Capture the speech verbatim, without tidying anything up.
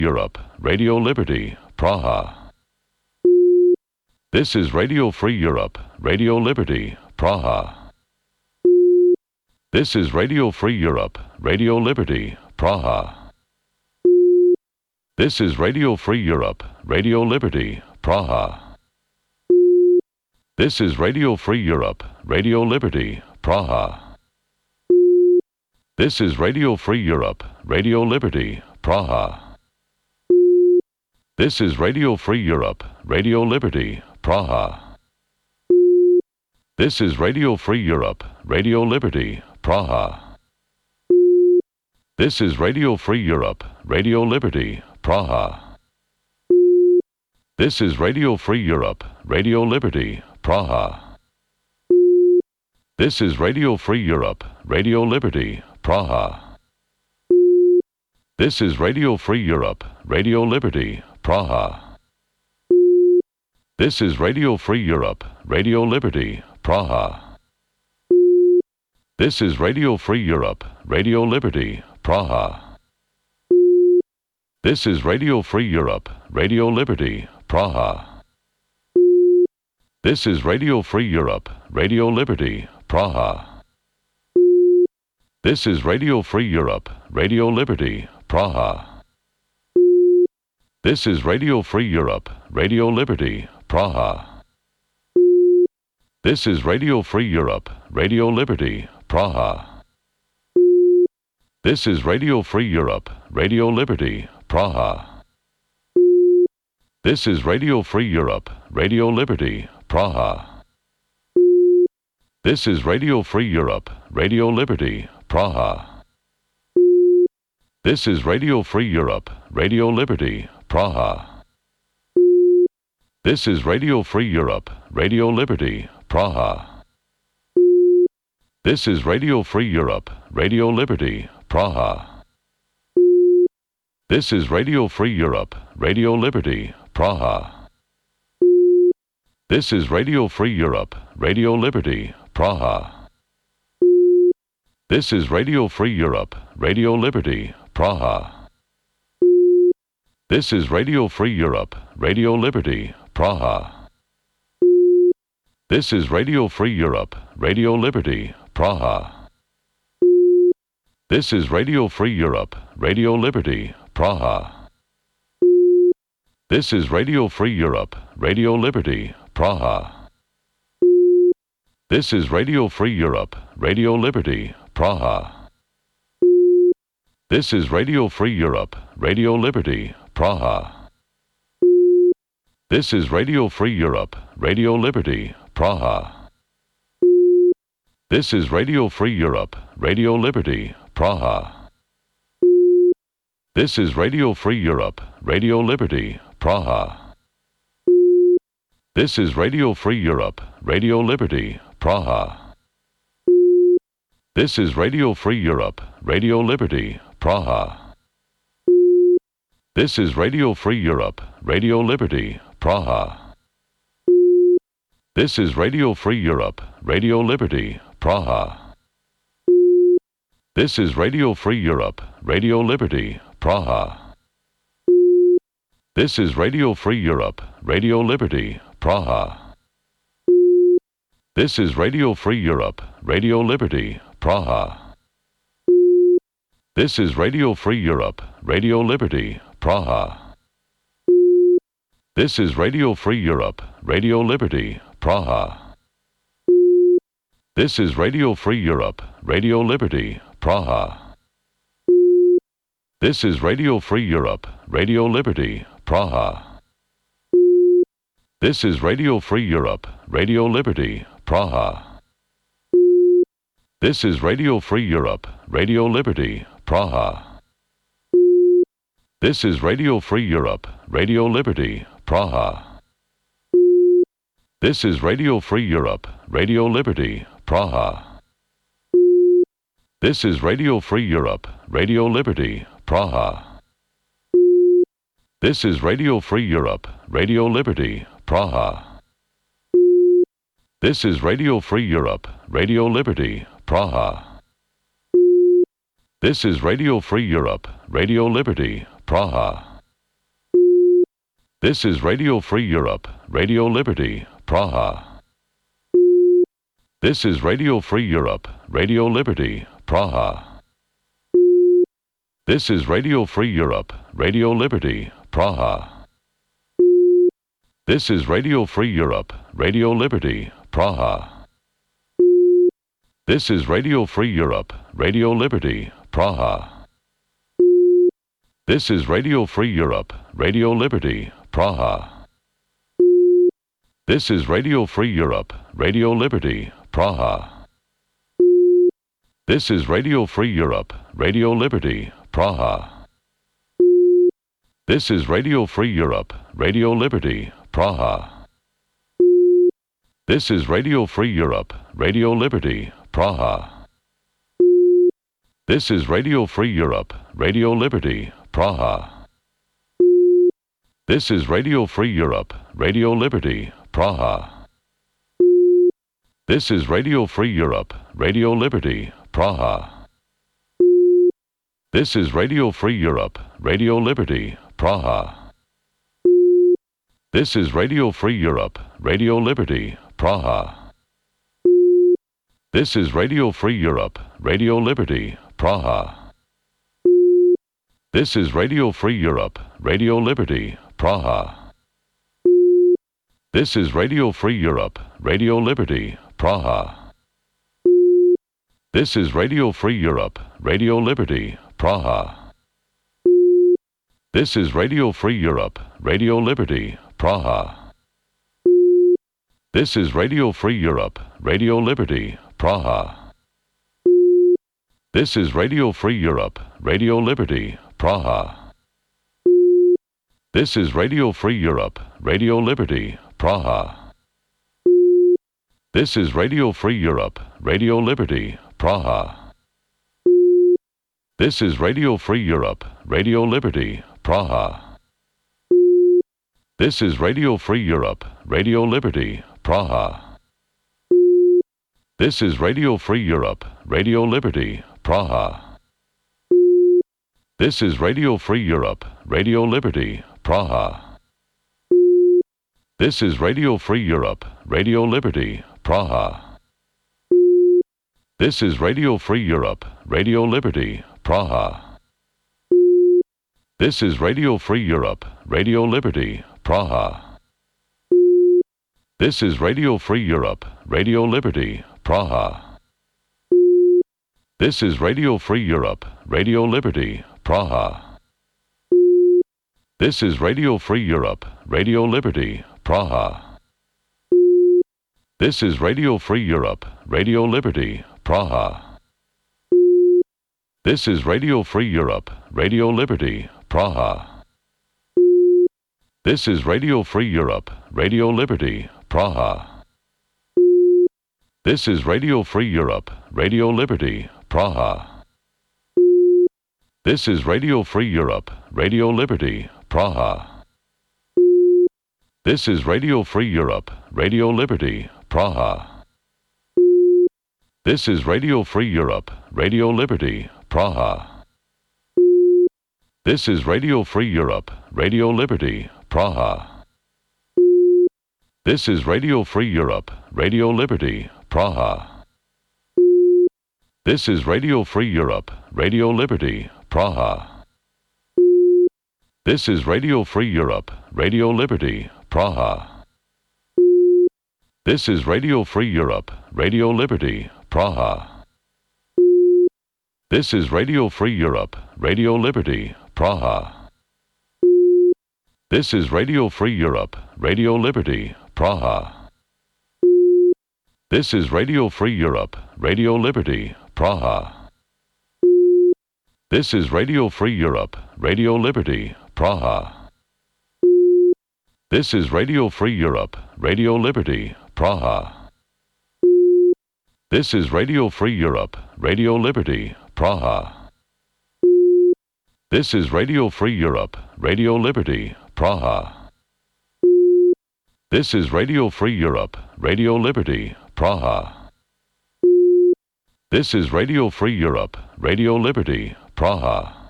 Europe, Radio Liberty, Praha. This is Radio Free Europe, Radio Liberty, Praha. This is Radio Free Europe, Radio Liberty, Praha. This is Radio Free Europe, Radio Liberty, Praha. This is Radio Free Europe, Radio Liberty, Praha. This is Radio Free Europe, Radio Liberty, Praha. This is Radio Free Europe, Radio Liberty, Praha. This is Radio Free Europe, Radio Liberty, Praha. This is Radio Free Europe, Radio Liberty, Praha. This is Radio Free Europe, Radio Liberty, Praha. This is Radio Free Europe, Radio Liberty, Praha. This is Radio Free Europe, Radio Liberty, Praha. This is Radio Free Europe, Radio Liberty, Praha. This is Radio Free Europe, Radio Liberty, Praha. This is Radio Free Europe, Radio Liberty, Praha. This is Radio Free Europe, Radio Liberty, Praha. This is Radio Free Europe, Radio Liberty, Praha. This is Radio Free Europe, Radio Liberty, Praha. This is Radio Free Europe, Radio Liberty, Praha. This is Radio Free Europe, Radio Liberty, Praha. This is Radio Free Europe, Radio Liberty, Praha. This is Radio Free Europe, Radio Liberty, Praha. This is Radio Free Europe, Radio Liberty, Praha. This is Radio Free Europe, Radio Liberty, Praha. This is Radio Free Europe, Radio Liberty, Praha. This is Radio Free Europe, Radio Liberty, Praha. This is Radio Free Europe, Radio Liberty, Praha. This is Radio Free Europe, Radio Liberty, Praha. This is Radio Free Europe, Radio Liberty, Praha. This is Radio Free Europe, Radio Liberty, Praha. This is Radio Free Europe, Radio Liberty, Praha. This is Radio Free Europe, Radio Liberty, Praha. This is Radio Free Europe, Radio Liberty, Praha. This is Radio Free Europe, Radio Liberty, Praha. This is Radio Free Europe, Radio Liberty, Praha. This is Radio Free Europe, Radio Liberty, Praha. This is Radio Free Europe, Radio Liberty, Praha. This is Radio Free Europe, Radio Liberty, Praha. This is Radio Free Europe, Radio Liberty, Praha. This is Radio Free Europe, Radio Liberty, Praha. This is Radio Free Europe, Radio Liberty, Praha. This is Radio Free Europe, Radio Liberty, Praha. This is Radio Free Europe, Radio Liberty, Praha. This is Radio Free Europe, Radio Liberty, Praha. This is Radio Free Europe, Radio Liberty, Praha. This is Radio Free Europe, Radio Liberty, Praha. This is Radio Free Europe, Radio Liberty, Praha. This is Radio Free Europe, Radio Liberty, Praha. This is Radio Free Europe, Radio Liberty, Praha. This is Radio Free Europe, Radio Liberty, Praha. This is Radio Free Europe, Radio Liberty, Praha. This is Radio Free Europe, Radio Liberty, Praha. This is Radio Free Europe, Radio Liberty, Praha. This is Radio Free Europe, Radio Liberty, Praha. This is Radio Free Europe, Radio Liberty, Praha. This is Radio Free Europe, Radio Liberty, Praha. This is Radio Free Europe, Radio Liberty, Praha. This is Radio Free Europe, Radio Liberty, Praha. This is Radio Free Europe, Radio Liberty, Praha. This is Radio Free Europe, Radio Liberty, Praha. This is Radio Free Europe, Radio Liberty, Praha. This is Radio Free Europe, Radio Liberty, Praha. This is Radio Free Europe, Radio Liberty, Praha. This is Radio Free Europe, Radio Liberty, Praha. This is Radio Free Europe, Radio Liberty, Praha. This is Radio Free Europe, Radio Liberty, Praha. This is Radio Free Europe, Radio Liberty, Praha. This is Radio Free Europe, Radio Liberty, Praha. This is Radio Free Europe, Radio Liberty, Praha. This is Radio Free Europe, Radio Liberty, Praha. This is Radio Free Europe, Radio Liberty, Praha. This is Radio Free Europe, Radio Liberty, Praha. This is Radio Free Europe, Radio Liberty, Praha. This is Radio Free Europe, Radio Liberty, Praha. This is Radio Free Europe, Radio Liberty, Praha. This is Radio Free Europe, Radio Liberty, Praha. This is Radio Free Europe, Radio Liberty, Praha. This is Radio Free Europe, Radio Liberty, Praha. This is Radio Free Europe, Radio Liberty, Praha. This is Radio Free Europe, Radio Liberty, Praha. This is Radio Free Europe, Radio Liberty, Praha. This is Radio Free Europe, Radio Liberty, Praha. This is Radio Free Europe, Radio Liberty, Praha. This is Radio Free Europe, Radio Liberty, Praha. This is Radio Free Europe, Radio Liberty, Praha. This is Radio Free Europe, Radio Liberty, Praha. This is Radio Free Europe, Radio Liberty, Praha. This is Radio Free Europe, Radio Liberty, Praha. This is Radio Free Europe, Radio Liberty, Praha. This is Radio Free Europe, Radio Liberty, Praha. This is Radio Free Europe, Radio Liberty, Praha. This is Radio Free Europe, Radio Liberty, Praha. This is Radio Free Europe, Radio Liberty, Praha. This is Radio Free Europe, Radio Liberty, Praha. This is Radio Free Europe, Radio Liberty, Praha. This is Radio Free Europe, Radio Liberty, Praha. This is Radio Free Europe, Radio Liberty, Praha. This is Radio Free Europe, Radio Liberty, Praha. This is Radio Free Europe, Radio Liberty, Praha. This is Radio Free Europe, Radio Liberty, Praha. This is Radio Free Europe, Radio Liberty, Praha. This is Radio Free Europe, Radio Liberty, Praha. This is Radio Free Europe, Radio Liberty, Praha. This is Radio Free Europe, Radio Liberty, Praha. This is Radio Free Europe, Radio Liberty, Praha. This is Radio Free Europe, Radio Liberty, Praha. This is Radio Free Europe, Radio Liberty, Praha. This is Radio Free Europe, Radio Liberty, Praha. This is Radio Free Europe, Radio Liberty, Praha. This is Radio Free Europe, Radio Liberty, Praha. This is Radio Free Europe, Radio Liberty, Praha.